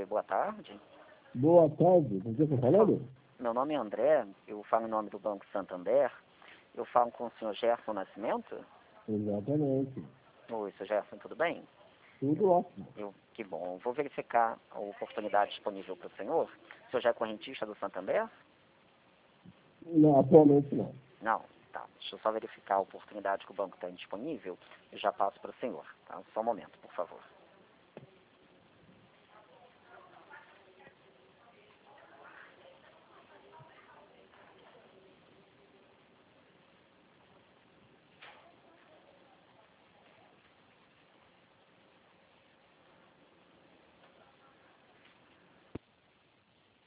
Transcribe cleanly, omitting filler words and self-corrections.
boa tarde. Boa tarde, com quem está falando? Meu nome é André, eu falo em nome do Banco Santander. Eu falo com o senhor Gerson Nascimento? Exatamente. Oi, senhor Gerson, tudo bem? Tudo ótimo. Que bom. Vou verificar a oportunidade disponível para o senhor. O senhor já é correntista do Santander? Não, atualmente não. Não. Tá. Deixa eu só verificar a oportunidade que o banco tem disponível. Eu já passo para o senhor. Tá? Só um momento, por favor.